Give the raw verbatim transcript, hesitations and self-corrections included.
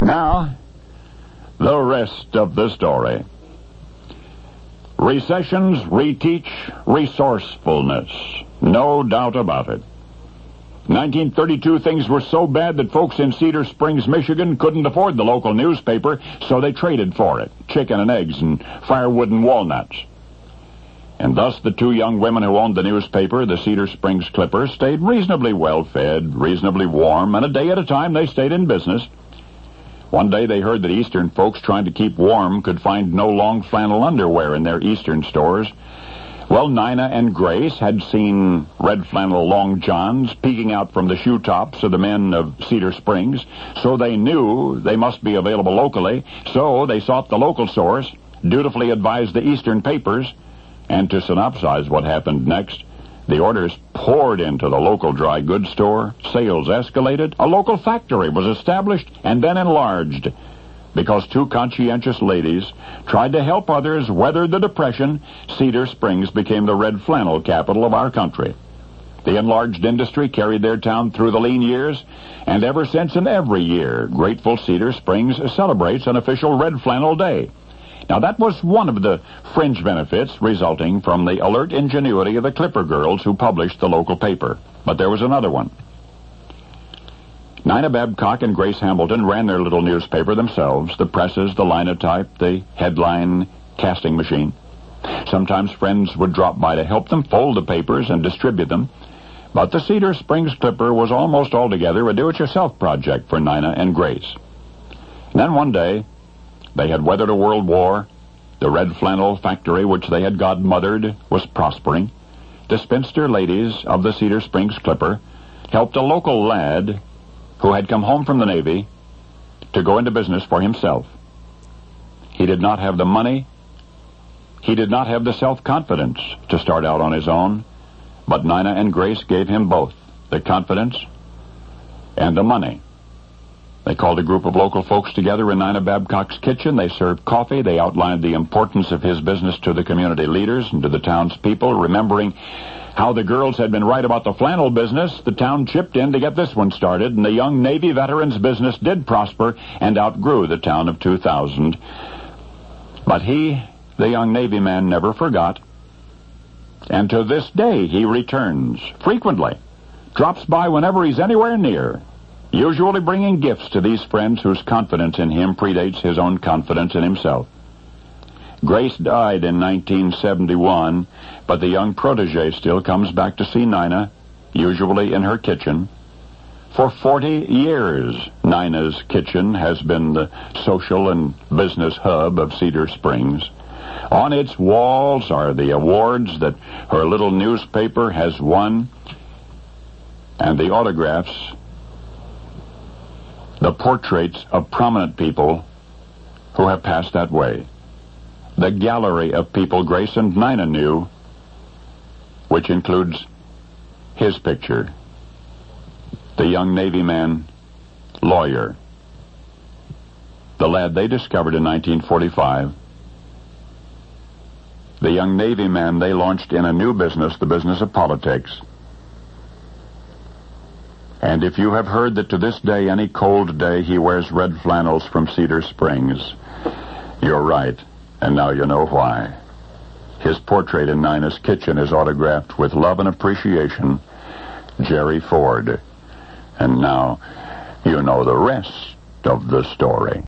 Now, the rest of the story. Recessions reteach resourcefulness. No doubt about it. nineteen thirty-two, things were so bad that folks in Cedar Springs, Michigan couldn't afford the local newspaper, so they traded for it. Chicken and eggs and firewood and walnuts. And thus the two young women who owned the newspaper, the Cedar Springs Clipper, stayed reasonably well-fed, reasonably warm, and a day at a time they stayed in business. One day they heard that Eastern folks trying to keep warm could find no long flannel underwear in their Eastern stores. Well, Nina and Grace had seen red flannel long johns peeking out from the shoe tops of the men of Cedar Springs, so they knew they must be available locally. So they sought the local source, dutifully advised the Eastern papers, and to synopsize what happened next, the orders poured into the local dry goods store, sales escalated, a local factory was established and then enlarged. Because two conscientious ladies tried to help others weather the Depression, Cedar Springs became the red flannel capital of our country. The enlarged industry carried their town through the lean years, and ever since and every year, grateful Cedar Springs celebrates an official Red Flannel Day. Now, that was one of the fringe benefits resulting from the alert ingenuity of the Clipper girls who published the local paper. But there was another one. Nina Babcock and Grace Hamilton ran their little newspaper themselves, the presses, the linotype, the headline casting machine. Sometimes friends would drop by to help them fold the papers and distribute them. But the Cedar Springs Clipper was almost altogether a do-it-yourself project for Nina and Grace. And then one day, they had weathered a world war. The red flannel factory, which they had godmothered, was prospering. The spinster ladies of the Cedar Springs Clipper helped a local lad who had come home from the Navy to go into business for himself. He did not have the money. He did not have the self-confidence to start out on his own, but Nina and Grace gave him both, the confidence and the money. They called a group of local folks together in Nina Babcock's kitchen. They served coffee. They outlined the importance of his business to the community leaders and to the townspeople. Remembering how the girls had been right about the flannel business, the town chipped in to get this one started, and the young Navy veteran's business did prosper and outgrew the town of two thousand. But he, the young Navy man, never forgot. And to this day, he returns frequently, drops by whenever he's anywhere near, usually bringing gifts to these friends whose confidence in him predates his own confidence in himself. Grace died in nineteen seventy-one, but the young protege still comes back to see Nina, usually in her kitchen. For forty years, Nina's kitchen has been the social and business hub of Cedar Springs. On its walls are the awards that her little newspaper has won, and the autographs, the portraits of prominent people who have passed that way. The gallery of people Grace and Nina knew, which includes his picture, the young Navy man, lawyer, the lad they discovered in nineteen forty-five, the young Navy man they launched in a new business, the business of politics. And if you have heard that to this day, any cold day, he wears red flannels from Cedar Springs, you're right, and now you know why. His portrait in Nina's kitchen is autographed with love and appreciation, Jerry Ford. And now you know the rest of the story.